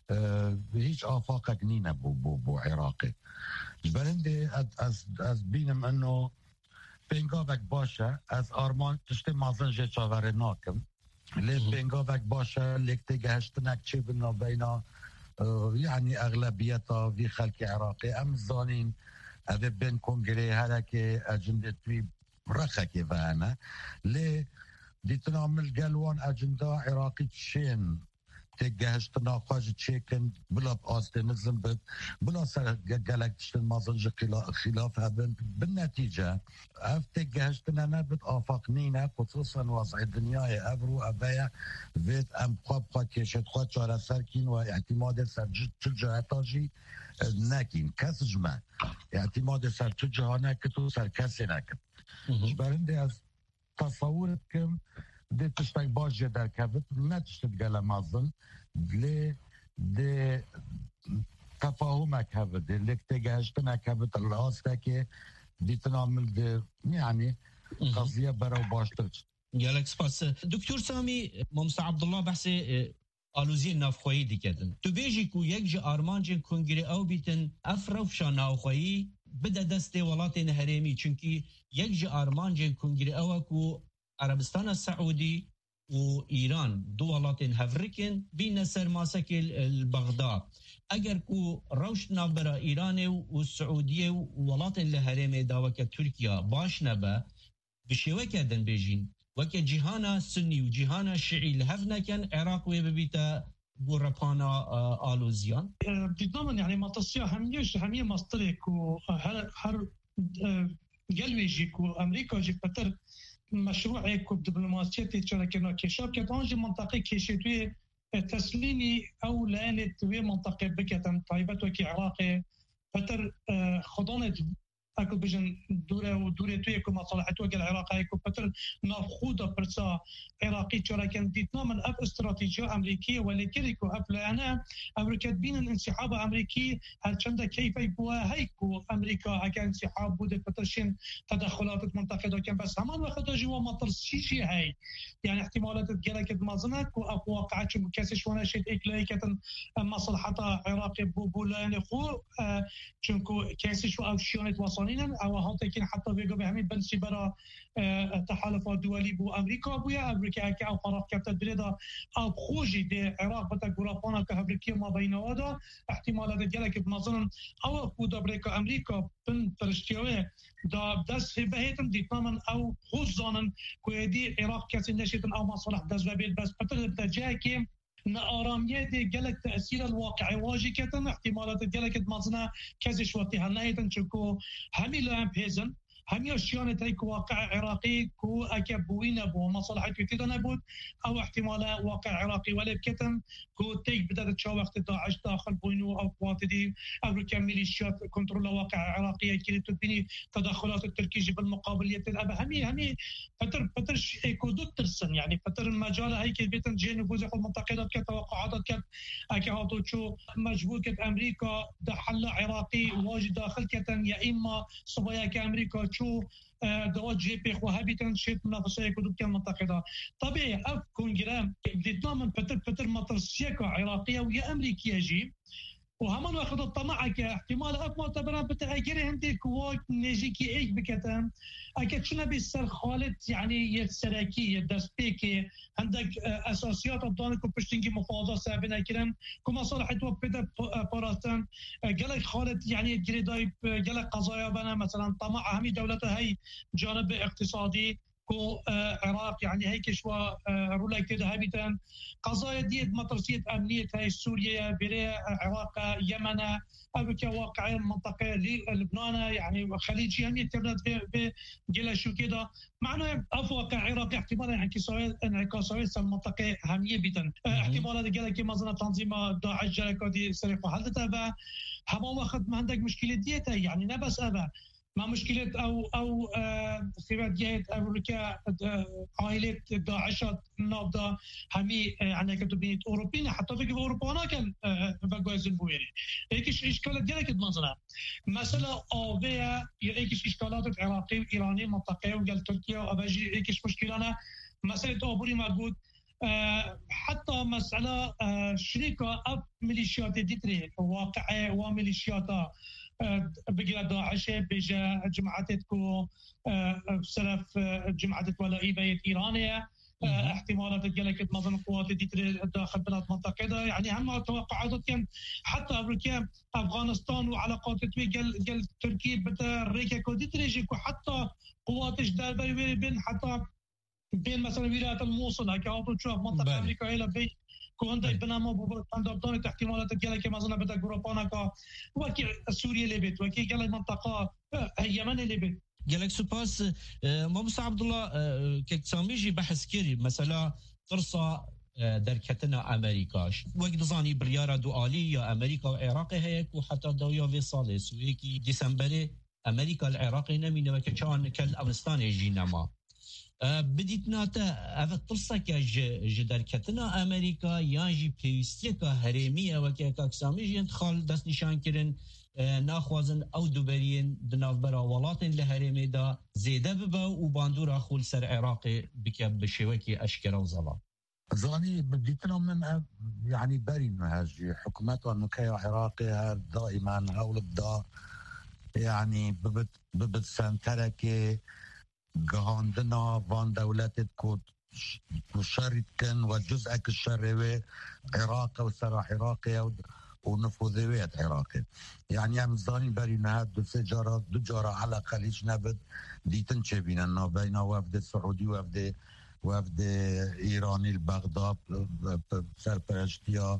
هیچ آفاقک نینه بو بو بو عراقی برنده از, از بینم انو بینگاوک باشه از آرمان تشتی مازن جه چاوره ناکم لی بینگاوک باشه لیکتی گهشتنک چه بنا بینا يعني أغلبيتها في خلق عراقي أم زانين هذا بين كونغري هذا كي أجندة توي رخكي فانا ليه ديتنا من الجلوان أجندة عراقي تشين تجهشتنا خواج تشيكن بلا بأصل نزم بد بلا سر جلك تشتن مازنج خلاف هذا بالنتيجة أف تجهشتنا نبت آفاقنينا خصوصا وضع الدنيا أبرو أبايا فيت أم قاب قاد كيشت خواج شارع سركين واعتماد سر جهتاجي نكين كس جمع اعتماد سر جهانا كتو سر كسي نكت برنده از تصور كم دي تشتاك باجة در كبت ما تشتد قال مازن لي دي تفاهمك هبت دي لك تجهشتنك هبت الاسكاكي دي تنعمل دي يعني قضية برا وباشترش يالك سپاس دكتور سامي ماموستا عبدالله بحثي آلوزی نافخوایی دیکردن تو بیجی کو یک جه آرمانجن کنگره او بیتن افروفشا نافخوایی بده دست ولات هرمی چونکی یک جه آرمانجن کنگره او کو عربستان السعودي وإيران دولات هفريكن بين سر ماسك البغداد اگر كو روش نابرا إيران والسعودية وولات الهرم داوك تركيا باش نبا بشيوه كدن بيجين وك جهانا سني وجهانا شيعي لهفنا كان عراق وببيتا بوربانا آلوزيان بالضمن يعني ما تصيح هميش همية مصطرك وهر هر قلويجيك وأمريكا جيك بتر مشروع يكون دبلوماسية شركة كشاب كتانج منطقة كشتوي تسليمي أو لأن توي منطقة بكتن طيبة وكي عراقي فتر خضانة أكو بيجن دورة ودورة توي كم مصالحته وكي العراقي أكو فتر نافخودة برسا عراقي شركة ديتنا من أب استراتيجية أمريكية ولكنكو أب لأنا أمريكا بين الانسحاب أمريكي هل شندا كيف يبوا هيكو أمريكا هكا انسحاب بود فترشين تدخلات منطقة كان بس همان وقت جوا مطر شيء هاي يعني احتمالات تجلك مازنك وأب واقعات شو كاسش وانا شيء إكلايكة مصلحة عراقي بوبولا يعني خو شنكو كاسش أو شيونة وصلينا أو هاتكين حتى بيجوا بهمين بنسي برا تحالفات دولي بو أمريكا بويا أمريكا كا أو قرار كابتن بريدا أو خوجي دي عراق بتجربنا كهبريكية ما بين هذا احتمالات جلك بمظن أو خود أمريكا أمريكا بن ترشتيوه دا دس بهيتم دي تماما أو خصوصا كويدي عراق كاسي نشيتن أو مصالح دس بيت بس بتر بتجاكي نآرامیه دی گلک تأثیر الواقعی واجی کتن احتمالات گلک مازنا کسی شوتی هنایتن چکو همی لام پیزن همي اشياء تيك واقع عراقي كو اكبوين ابو مصلحه كذا نبود او احتمال واقع عراقي ولا بكتم كو تيك بدات تشاو وقت داعش داخل بوينو او قواتدي او كميليشيات كنترول واقع عراقيه كي تبني تدخلات التركيه بالمقابل الاب همي همي فتر فتر كو دوترسن يعني فتر المجال هي كي بيتن جي نفوذ المنطقه كتوقعات كت اكياتو شو مجبور كت امريكا دحل عراقي واجد داخل كتن يا اما صبايا كامريكا شو دوات جي بي وهابي تنشيط منافسه كدوب كان منطقه طبيعي اف كونغرام بدنا من فتر فتر مطر سياكا عراقيه ويا امريكيه جي وهمان واخذ الطمع كاحتمال اف معتبرا بتاجر عندي كوات نيجي كي ايك بكتم اكيد شنو بيصير خالد يعني يتسراكي الدسبيكي عندك اساسيات الضانك وبشتنجي مفاوضات سابنا كلام كما صلحت وبدا باراتن قال خالد يعني جريداي قال قضايا بنا مثلا طمع همي دولتها هي جانب اقتصادي كو عراق يعني هيك شوى رولا كده هابيتان قضايا ديت مطرسية أمنية هاي سوريا بري عراق يمن أو كواقع منطقة لبنان يعني خليجي هم يترنت في جيلا شو كده معناه أفواقع عراق احتمال انعكاسات المنطقة همية بيتن احتمال جيلا كي مازنا تنظيم داعش جيلا كودي سرقة حالتها با هما واخد ما عندك مشكلة ديتها يعني نبس أبا ما مشكلة أو أو سبب جهة أمريكا عائلة داعش نابضة همي يعني كتبيت أوروبيين حتى في أوروبا كان بقوز البويري هيكش إشكالات جالك المنظرة مثلا أوفيا هيكش إشكالات عراقي وإيراني منطقة وقال تركيا وأباجي هيكش مشكلة مسألة أوبوري موجود حتى مسألة شركة أب ميليشيات ديتري واقع وميليشيات بقي داعش بجا جماعتكو بسلف جماعة ولاء إيرانية احتمالات جالك مثلا قوات ديتري داخل بلاد منطقة يعني هم توقعات كان حتى أمريكا أفغانستان وعلاقات توي قال قال تركيا بتا ريكا كو ديتري حتى قوات جدال بين حتى بين مثلا ولاية الموصل هكا تشوف منطقة أمريكا إلى بين كون ده بنامه بندردان احتمالات جالك كما زنا بدا غروبانا كا وكي سوريا اللي بيت وكي جال منطقة اليمن اللي بيت جالك سوباس مبوس عبد الله كتساميجي بحث كيري مثلا فرصة دركتنا أمريكاش وقت زاني بريارة دوالية أمريكا وعراق هيك وحتى دويا في صالس ويكي ديسمبر أمريكا العراقي نمينا وكان كالأفغانستان يجي نما بديت ناتا أفت طرسة كجدر كتنا أمريكا يانجي بيستيكا هرمية وكي كاكساميجي انتخال دست نشان كرن ناخوازن أو دوبرين دنافبرا ولاتن لهرمي دا زيدا ببا وباندورا خول سر عراقي بكيب بشيوكي أشكرا وزلا زاني بديتنا من يعني برين هاجي حكومات والنكاية عراقي دائما هول الدا يعني ببت ببت سنتركي جهاندنا وان دولتت كود وشرط كان وجزءك الشرعي عراقي وسراح عراقي ونفوذيات عراقي يعني عم زاني برينا هاد سجارة دجارة على خليج نبت دي تنشي بينا بين وفد السعودي وفد وفد إيراني البغداد سرپرشتيا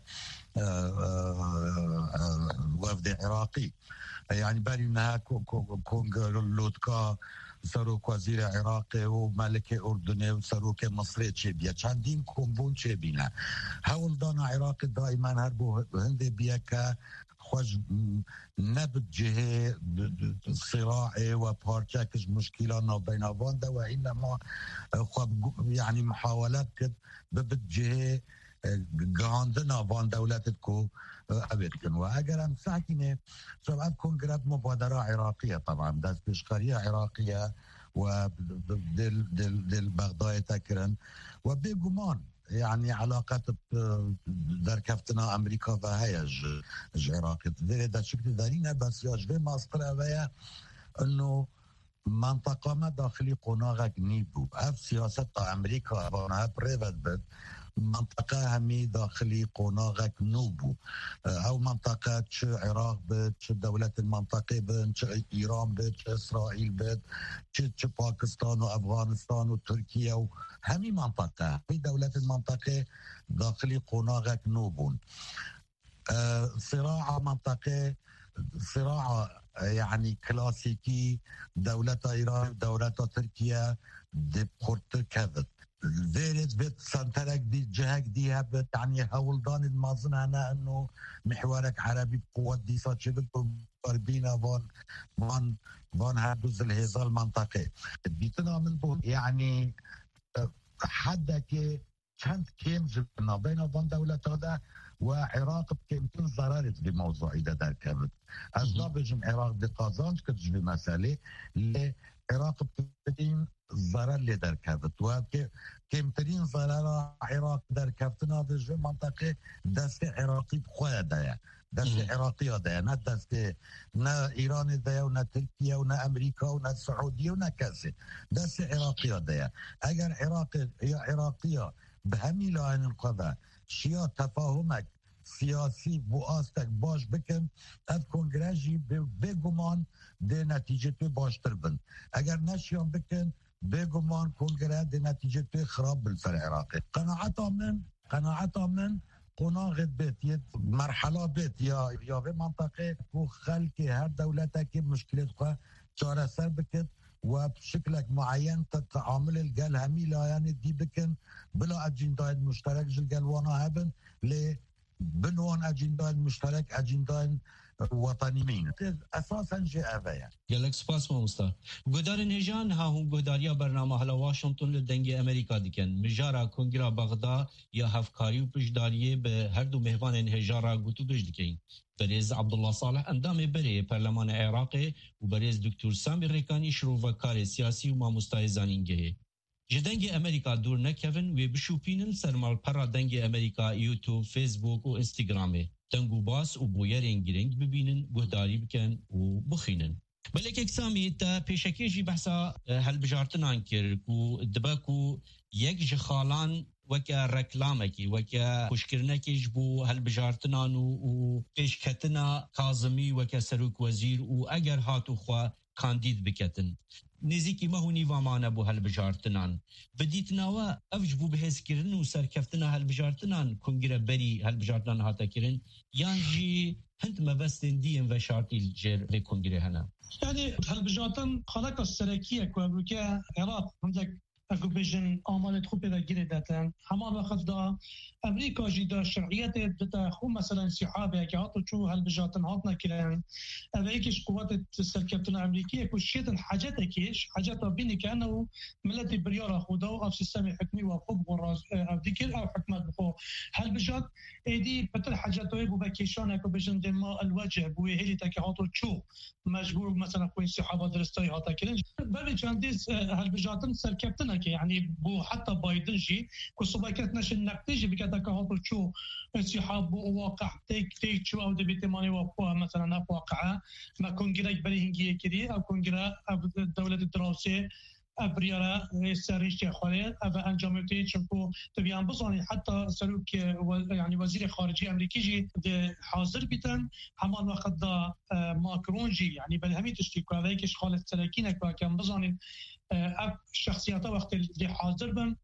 وفد عراقي يعني برينا كونغ لودكا سروك وزير عراقي وملك أردني وسروك مصري تشبيا چندین كومبون تشبينا هول دانا عراقي دائما هربو هندي بيكا خوش نبت جهه صراعي وبارتكش مشكلة نابينا واندا وإنما يعني محاولات كد ببت جهه جهاندنا وان دولتكو أبدكن وأجر أم ساكنة سبب كونغرات مبادرة عراقية طبعا دست بشقارية عراقية ودل دل دل بغداد تكرن وبيجمان يعني علاقات در كفتنا أمريكا وهي عراقي تدري ده شكل دارينا بس يجري ماسكرا ويا إنه منطقة ما داخلي قناغك نيبو أف سياسة أمريكا بانها بريفت بد منطقة همي داخلي قناغك نوبو أو منطقة شو عراق بد شو دولة المنطقة بد شو إيران بد شو إسرائيل بد شو شو باكستان وأفغانستان وتركيا وهمي منطقة في دولة المنطقة داخلي قناغك نوبون صراع منطقة صراع يعني كلاسيكي دولة إيران دولة تركيا دي بخورت كذت فيرت بيت سنترك دي جهك دي هبت يعني هولدان المازن أنا أنه محورك عربي بقوة دي ساتشبت بينا فون فون فون هادوز الهزا المنطقة بيتنا من بو يعني حدك كانت كيم جبنا بين فون دولة هذا وعراق بكمتين ضررت بموضوع إذا دار كابت أصلا بجم عراق دي قازانج كتجبي مسألة لعراق بكمتين ضرر اللي دار كابت وكمتين ضرر عراق دار كابتنا بجم منطقة دست عراقي بخواه دايا دست عراقية دايا نا دست نا إيران دايا ونا تركيا ونا أمريكا ونا السعودية ونا كاسي دست عراقية دايا أجر عراقي يا عراقية بهمي لاين القضاء شیا تفاهمک سیاسی بو آستک باش بکن اف کنگرژی بگمان ده نتیجه تو باشتر بند اگر نشیان بکن بگمان کنگره ده نتیجه تو خراب بالفر عراقی قناعت من قناعت من قناغت بیت یه مرحله بیت یا یا به منطقه کو خلق هر دولته که مشکلت خواه چاره سر بکن وبشكل معين تتعامل الجال هميلا يعني دي بكن بلا اجندا مشترك جل وانا هبن ل بنوان اجندا مشترك اجندا وطني مين اساسا جاء فيا جالك سپاس مامستا گودار نجان ها هم گوداریا برنامه هلا واشنطن لدنگ امریکا دیکن مجارا کنگرا بغداد یا هفکاری و پشداریه به هر دو مهوان هجارا گوتو دجدکین بريز عبد الله صالح اندام بري برلمان عراقي وبريز دكتور سامي ريكاني شروع كاري سياسي وما مستايزانينجه جدنگ امريكا دور نكفن وبشوبينن سرمال برا دنگ امريكا يوتيوب فيسبوك و انستغرام دنگو باس و بويرين گرنگ ببينن گهداري بكن و بخينن بلك اكسامي تا پیشکیجی بحثا هل بجارتنان کر کو دباکو یک جخالان وكا ركلامكي وكا خوشكرنكيش بو هالبجارتنان و پیشکتنا کاظمی وكا سروک وزیر و اگر هاتو خوا کاندید بکتن نزیکی ما هو نیوامانه بو هالبجارتنان بدیتناوا افج بو بحث کرن و سرکفتنا هالبجارتنان کنگره بری هالبجارتنان هاتا کرن یانجی هنت مبستن دیم و شارتی الجر لکنگره هنا يعني هالبجارتن خلق السركية كوابروكا عراق عندك اكو بيجن آمال خوب دا گیره داتن همان وقت دا امریکا جی دا شرعیت بتا خو مثلا انسحابه که هاتو چو هالبجاتن هاتنا کرن اوه ایکش قوات سرکبتن امریکی اکو شیطن حاجت اکیش حاجت بینی که انو ملت بریار خودا و اف سیستم حکمی و خوب غراز او دیگر او حکمت بخو هالبجات ایدی بتر حاجت اوه بو بکیشان اکو بيجن دما الوجه بو هیلی تا که هاتو چو مجبور مثلا خو انسحابه درستای هاتا کرن بلی چندیز هالبجاتن سرکبتن يعني بو حتى بايدن جي كسباكات نشن نقتيجي بكذا كهاتو شو انسحاب واقع تيك تيك شو او دبيتي ماني وقوها مثلا واقعه ما كونغرا بريهنجي كدي او كونغرا الدوله الدراسيه ابريرا سريش خالد ابا انجامتي چنكو تبيان بصاني حتى سلوك يعني وزير خارجيه امريكي جي حاضر بيتن همان وقت دا ماكرون جي يعني بالهمي تشتيكو هذيكش خالد سلاكينه كان بصاني اب شخصيات وقت اللي حاضر بن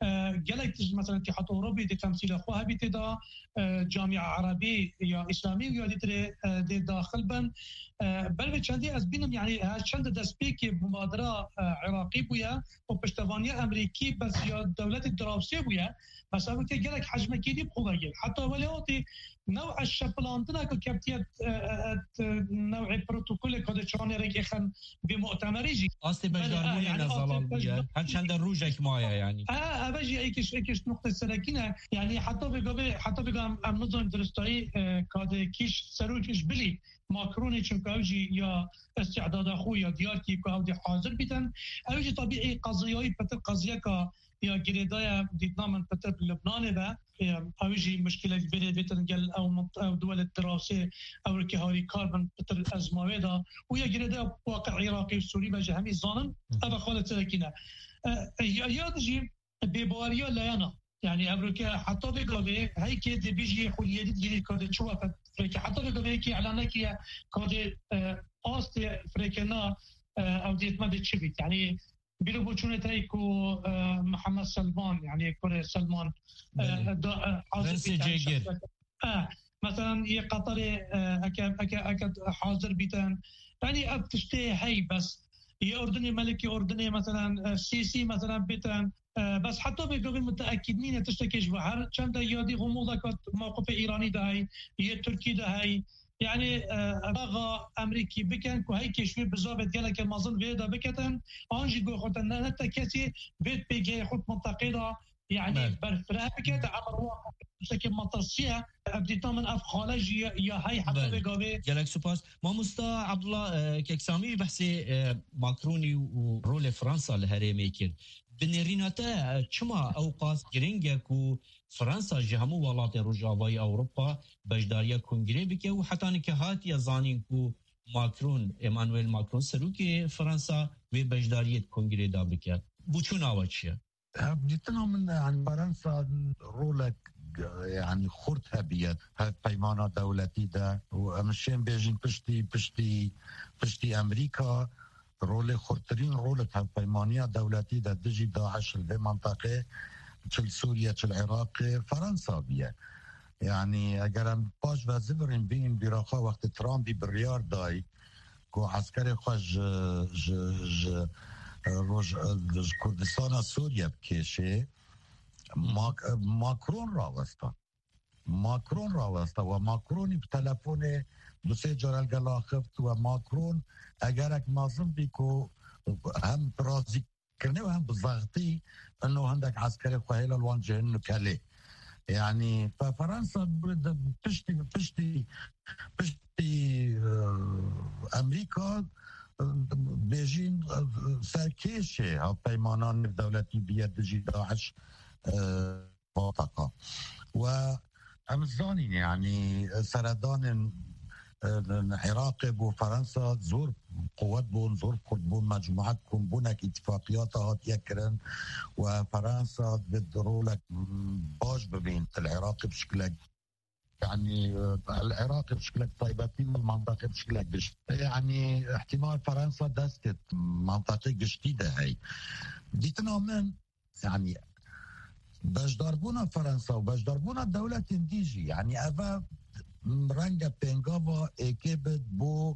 جلك مثلا اتحاد اوروبي دي تمثيل اخوها بتدا جامعه عربي يا اسلامي يا دي داخل بن بل بچندي از بينم يعني چند دسبيك مبادره عراقي بويا وبشتوانيه امريكي بس يا دوله الدراسيه بويا مثلا كي جلك حجم كيدي بخوغل حتى ولياتي نوع الشبلاندنا كابتيات نوع بروتوكول كود چانه رك خن بمؤتمريجي اصلي بجدار يعني نزلال بيا هل چند روجك مايا يعني اه ابجي ايكش ايكش نقطه سركينه يعني حتى بقى حتى بقى امازون درستاي كاد كيش سروكش بلي ماكروني چنكاوجي يا استعداد اخويا ديارتي كاودي حاضر بيتن اوجي طبيعي قضياي بتر قضيه كا يا جريدايا ديتنا من بتر لبنان ده اوجي مشكله كبيره بتنقل او او دول الدراسه او الكهاري كاربن بتر ازمه ده ويا جريدا واقع عراقي وسوري بجا همي ظالم هذا خالد سكينه يا تجي بباريا ليانا يعني امريكا حتى بقى هي كده بيجي خليه دي كده شو فريق حتى بقى كي اعلانك يا كده اوست فريقنا او ديت ما بتشبك يعني بيلو بوچونه تايكو محمد سلمان يعني كوري سلمان حاضر اه مثلا هي قطري اكا اكا اكا حاضر بيتن يعني أبتشتي هاي بس يأردني ملكي أردني مثلا السيسي مثلا بيتن بس حتى بيقولون متأكدين تشتكيش بحر كان ده يادي غموضة موقف إيراني ده هاي هي تركي ده هاي يعني بغا أمريكي بكن كهاي كشوي بزوبت قالك المازن بيدا بكتن أنجي جو خدنا نتا كسي بيت بيجي خد منطقة يعني برفرها بكت عمر واقع بشكل مطرسية أبديتا من أفخالج يا هاي حتى بيقابي جالك سوباس ما مستا عبد الله كيكسامي بحثي ماكروني ورول فرنسا لهريمي كير بنريناتا چما اوقات گرنگك و فرنسا جهمو ولات رجاوای اوروبا بجداریا کنگره بکه و حتی که هاتی زانین کو ماکرون ایمانوئل ماکرون سروکی فرنسا و بجداریت کنگره دا بکه بوچون آوا چیه؟ بديتنا من عن فرنسا رولك يعني خرطها بيد هاي بيمانة دولتي ده ومشين بيجين بشتي بشتي بشتي أمريكا رول خرطرين رولة هاي بيمانية دولتي ده دجي داعش في منطقة تشل سوريا تشل العراق فرنسا بيه يعني اگر باش وزبرين بين براخا وقت ترامبي بالريار داي كو عسكري خوش ج ج روج كردستان سوريا بكيشي ماك ماكرون راوستا ماكرون راوستا وماكروني بتلفونه دو سه جرال گلا خفت و ماكرون اگرك مازم بيكو هم برازي كرنه وهم بضغطي انه عندك عسكري قهيل الوانجه انه كالي يعني ففرنسا بتشتي بتشتي بتشتي امريكا بيجين سركيشي ها بيمانان دولتي بيد جي داعش منطقة وامزانين يعني سردان العراق بو فرنسا زور قوات بون زور كرد بون مجموعات كون بونك اتفاقيات هات يكرن وفرنسا بدرو لك باش ببين العراق بشكل يعني العراق بشكل طيبتين من المنطقة بشكل قشت يعني احتمال فرنسا دستت منطقة قشتيدة هاي ديتنا من يعني باش ضربونا فرنسا وباش ضربونا الدولة تنديجي يعني أفا رنگ پنگاوا اکیبت بو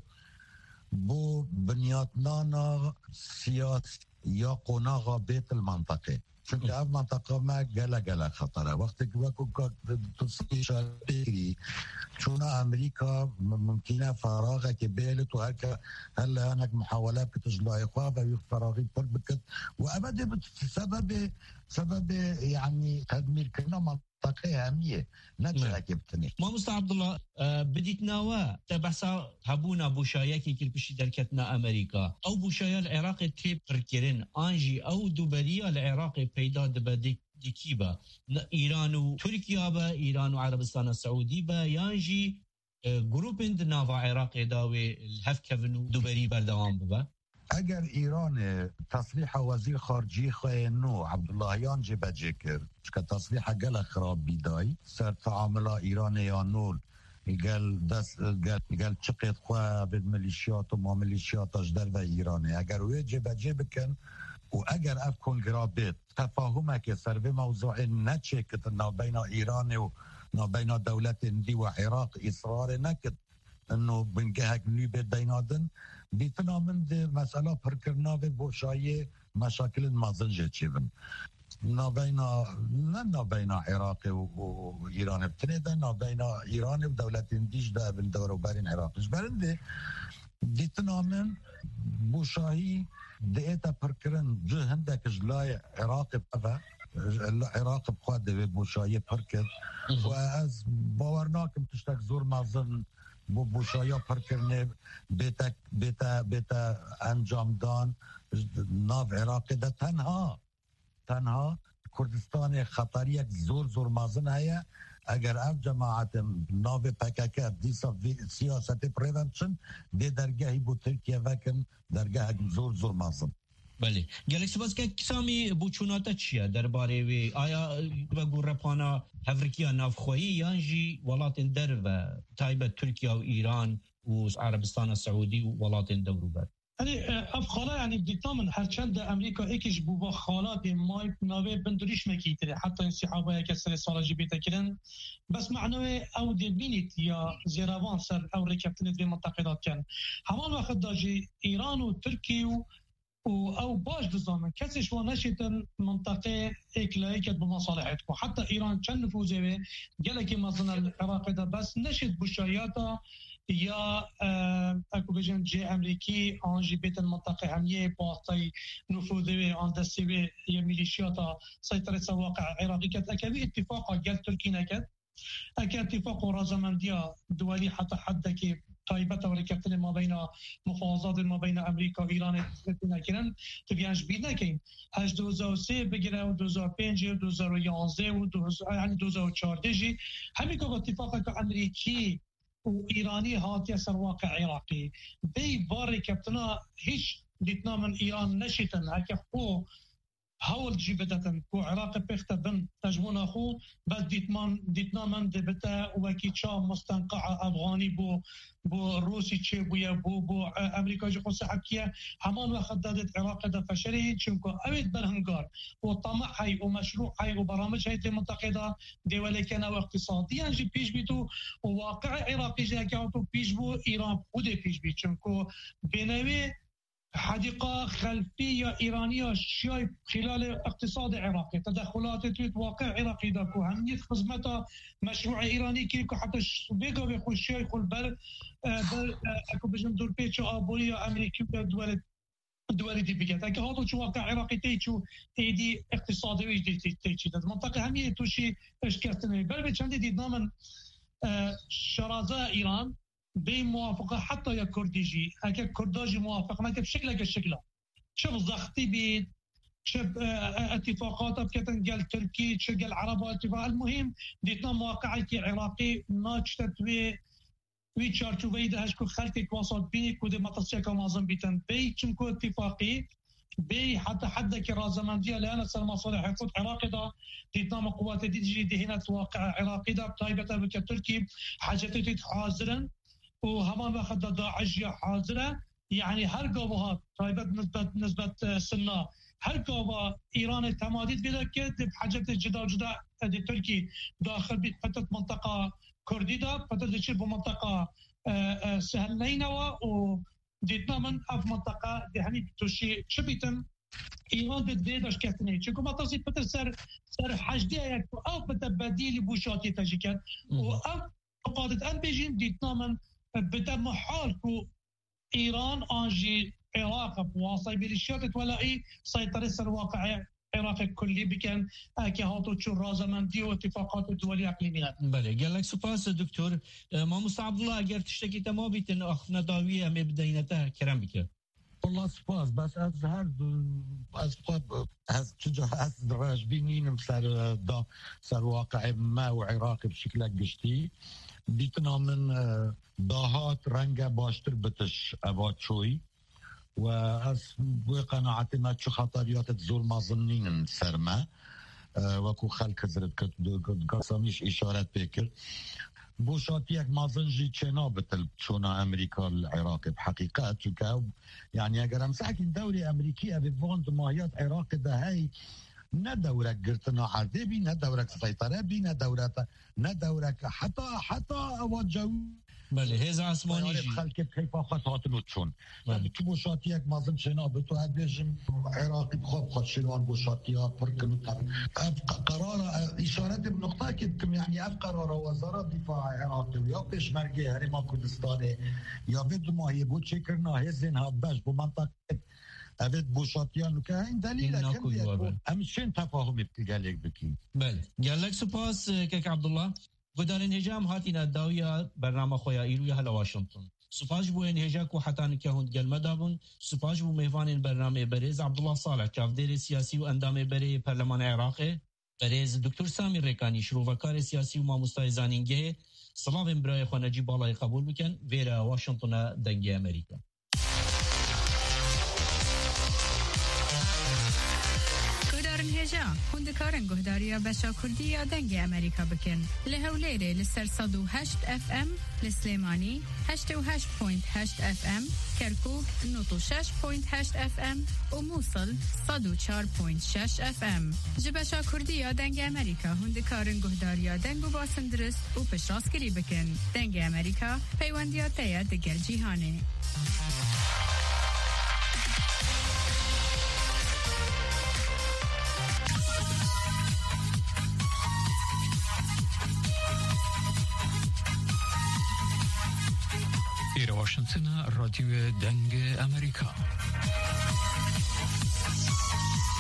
بو بنیاتنانا سیاس یا قناغا بیت المنطقه چون که اف منطقه ما گله گله خطره وقتی که وکو که تصیح بگیری چون امریکا ممکنه فراغه که بیلت و هکا هلا هناك محاولات بتجلع إخوة ويخ فراغي پر بكت وأبدا سبب سبب يعني تدمير كنا منطقة هامية نجا كبتني ما مست عبد الله بديت نوا تبحثا هبونا بوشايكي كل بشي دركتنا أمريكا أو بوشايا العراق تيب بركرين أنجي أو دوبريا العراق بيدا دبديك ديكيبا إيران وتركيا با إيران وعربستان السعودي با يانجي جروبين نافا عراق داوي الهف كفنو دوبري بردوام ببا اگر ایران تصریح وزیر خارجی خاینو عبداللهیان جبه جکر که تصریح گل خراب بیدای سر تعامل ایران یا نول گل دست گل گل چقید خواه بید ملیشیات و ما ملیشیات اجدر و ایرانه اگر وی جبه جه بکن و اگر اف کنگرابیت تفاهمه که سر به موضوع نچه کت نابین ایران و نابین دولت اندی و عراق اصرار نکت انه بنگهک نوی دینادن دیتنا من ده مسئله پرکرنا و بوشای مشاکل مازنجه چیبن نابینا نه نابینا عراق و ایران بتنه ده نابینا ایران و دولت اندیش ده بل دور و برین عراقش برنده دیتنا من بوشایی ده ایتا پرکرن جه هندک جلای عراق بفا عراق بخواد ده بوشایی پرکر و از باورناکم تشتک زور مازن بو بوشایا پرکرنه بیتا بیتا بیتا انجام دان ناو عراق ده تنها تنها کردستان خطری یک زور زور مازن هیا اگر اف جماعت ناو پکک دیسا سیاست پریونشن ده درگاهی بو ترکیه وکن درگاه زور زور مازن بله گلک سپاس که کسامی بوچوناتا چیه درباره وی آیا بگو رپانا هفرکیا نافخویی یانجی ولاتن در و تایبت ترکیه و ایران و عربستان السعودی و ولاتن دوروبر یعنی افخاله یعنی دیتامن هرچند امریکا اکیش بو خالات مای ناوی بندریش مکیتره حتی این صحابه که سر سالاجی بیتا کرن بس معنوی او دبینیت یا زیروان سر او رکبتنیت به منطقه کن همان وقت داجی ایران و ترکیه و او باش بزامن کسیش و نشیتن منطقه اکلایی کد بمصالحت و حتی ایران چند نفوذه به گله که مثلا العراق ده بس نشید بشایاتا یا اكو بجن جي امريكي ان جي بيت المنطقه همیه باطي نفوذي آن دستي يا ميليشيات سيطره واقع عراقي كانت اكبي اتفاق قال تركي نكد اكا اتفاق رازمنديا دولي حتى حدك طيبه وركبتن ما بين مفاوضات ما بين امريكا وايران تنكرن تبيانش بينا كاين هاش دو هزار و سه بگیره و دو هزار و پنج و دو هزار و یازده و يعني دو هزار و چهارده جي همي كو اتفاق امريكي وإيراني هاتيا سر واقع عراقي بي باري كابتنا هيش ديتنا من إيران نشيتن هكا خو هول جيبتن كو عراق بيختا بن تجمون أخو بس ديتمان ديتنا من دبتا وكي تشا مستنقع أفغاني بو بو روسي تشي بو بو بو أمريكا جي خص حكيا همان وقت دادت عراق دا فشري چونكو أويد برهنگار وطمع هاي ومشروع هاي وبرامج هاي المنطقة دا دولة كان واقتصاديا جي بيش بيتو وواقع عراقي جي كانتو بيش بو إيران خودي بيش بي چونكو بينوي حديقة خلفية إيرانية شيء خلال اقتصاد عراقي تدخلات تويت واقع عراقي داكو همية خدمتها مشروع إيراني كيكو حتى بيقا بيخوش شيء يقول بل بل أكو بجم دور بيتشو أبولية أمريكية دولة دولة دي بيجات أكو هذا شو واقع عراقي تيجو تيدي اقتصادي ويجي تيجي المنطقة همية توشي اشكرتني بل بيتشاندي دي ضمن شرازة إيران بموافقة حتى يا كرديجي هكا كرداجي موافقة ما بشكل كشكله شوف ضغطي بيد شوف اتفاقات بكتن قال تركي شو قال عرب اتفاق المهم ديتنا مواقعي عراقي ما تشتوي وي تشارتو بيد هاشكو خلتك وسط بيني كود ما تصيك معظم بيتن بي تشمكو اتفاقي بي حتى حدك رازمندية لأن سلم صالح يقول عراقي دا ديتنا قوات دي دي هنا واقع عراقي دا طيبة بكتركي حاجتي حاضرا وهمان وقت داعش حاضرة يعني هر قوات طيبت نسبة نسبة سنة هر قوة إيران تماديد بلا كده بحاجة جدا جدا تركي داخل بفتت منطقة كردي دا فتت تشير بمنطقة سهل نينوى وديتنا من أف منطقة دهني تشي شبيتم إيران بتبيدش كثني شكو ما تصير فتر سر سر حاجة يكتو أو بتبديل بوشاتي تجيكت وأف قادة أن بيجين ديتنا من بدا محال كو إيران أنجي عراق بواسطة ميليشيات تولائي سيطرة سر واقع عراق كلي بكن كهاتو تشو رازمندي واتفاقات الدولية الإقليمية. بله قال لك سپاس دكتور ما مصطفى عبد الله اگر تشتكي تما بيتن اخنا داوية ام بداينته كرم بك. والله سپاس بس از هر از خود از چجا از راجبینیم سر دا سر واقع ما وعراق بشكل گشتی بیتنا من داهات رنگ باشتر بتش اباد شوي و از قناعتنا چه خطریات زور مظنین سرما وكو خلق زرد كد قسميش اشارت بكر بوشات یک مازنجی چنا بتل چونا امریکا العراق بحقیقت چونکه يعني اگر هم ساكن دولة امریکی ابي فوند ماهیات عراق ده هی نه دورك قرتنا عرضي بي نه دورك سيطرة بي نه دورك نه دورك حتى حتى اوجه بله هز عثماني جي خلق كيف اخذ هاتنو تشون يعني كي بوشات یک مازن چنا بتو هدجم عراقي بخوب خد شلون بوشاتيا بركنو قرار اشارات بنقطه كنتم يعني اف قرار وزاره دفاع عراقي يا پشمرگه هرما كردستان يا بد ما هي بو چكرنا هزن هبش بمنطقه أبد بوشاتيان وكاين دليل كم همشين تفاهم بتقالك بكين بله قال لك سپاس كيك عبد الله ودارن هجام هاتينا الداوية برنامج خويا إيرويا هلا واشنطن سپاس بو انهجاك وحتى نكهون قال مدابون سپاس بو ميفان البرنامج بريز عبد الله صالح كافدير سياسي واندام بري برلمان عراقي بريز دكتور سامي ريكاني شروفكار سياسي وما مستايزانينجه سلام برای خو نجيب الله قبول بكن فيرا واشنطن دنگي امريكا هجا هندکارن گهداریا بشا کردی دنگ امریکا بکن لهولیره لسر صد و هشت اف ام لسلیمانی هشت و هشت پوینت هشت اف ام کرکوک نوت و شش پوینت هشت اف ام و موصل صد و چهار پوینت شش اف ام جبشا کردی دنگ امریکا هندکارن گهداریا دنگ و باسن درست و پشراسکری بکن دنگ امریکا پیوندیات تیا دگر جیهانه. إلى واشنطن راديو دنج أمريكا.